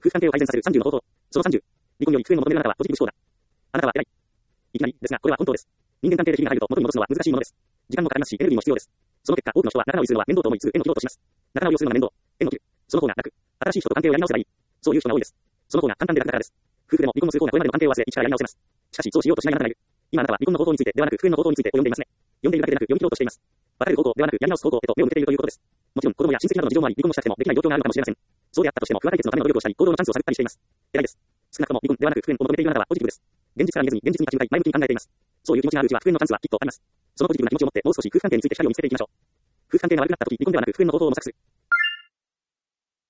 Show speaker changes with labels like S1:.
S1: 夫婦関係を改善させる30の方法。その30。離婚より復縁を求めるあなたはポジティブ思考だ。あなたは偉い。いきなりですが、これは本当です。人間関係でひびが入ると元に戻すのは難しいものです。時間もかかりますし、エネルギーも必要です。その結果、多くの人は仲直りするのは面倒と思いつつ、縁を切ろうとします。仲直りをするのが面倒。縁を切る。その方が楽。新しい人と関係をやり直せばいい。そういう人が多いです。その方が簡単で楽だからです。夫婦でも離婚のする方がこれまでの関係を忘れ、一からやり直せます。しかし、そうしようとしないあなたがいる。今あなたは離婚の方法についてではなく、復縁の方法についてを読んでいますね。読んでいるだけでなく、読み切ろうとしています。別れる方法ではなく、やり直す方法へと目を向けているということです。もちろん、子供や親戚などの事情もあり、離婚をしたくてもできない状況があるのかもしれません。そうであったとしても、不和解決のための努力をしたり、行動のチャンスを探ったりしています。偉いです。少なくとも離婚ではなく復縁を求めているあなたはポジティブです。現実から逃げずに現実に立ち向かい、前向きに考えています。そういう気持ちがあるうちは復縁のチャンスはきっとあります。そのポジティブな気持ちを持って、もう少し夫婦関係について2人を見つけていきましょう。夫婦関係が悪くなった時、離婚ではなく復縁の方法を模索する。